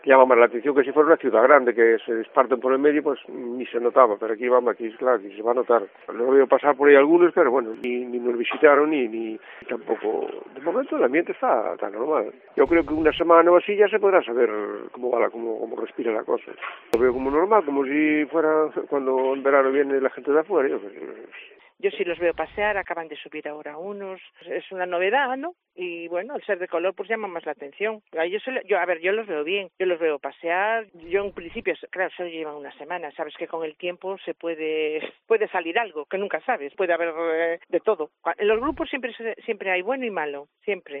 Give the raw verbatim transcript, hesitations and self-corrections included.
llama más la atención que si fuera una ciudad grande, que se esparten por el medio, pues ni se notaba, pero aquí vamos, aquí claro, aquí se va a notar. Lo veo pasar por ahí algunos, pero bueno, ni, ni nos visitaron, ni, ni tampoco, de momento el ambiente está tan normal. Yo creo que una semana o así ya se podrá saber cómo va la, cómo, cómo respira la cosa. Lo veo como normal, como si fuera cuando en verano viene la gente de afuera, yo creo que... Yo sí los veo pasear, acaban de subir ahora unos, es una novedad, ¿no? Y bueno, al ser de color pues llama más la atención. Yo, solo, yo a ver, yo los veo bien, yo los veo pasear, yo en principio, claro, solo llevan una semana, sabes que con el tiempo se puede puede salir algo, que nunca sabes, puede haber eh, de todo. En los grupos siempre siempre hay bueno y malo, siempre.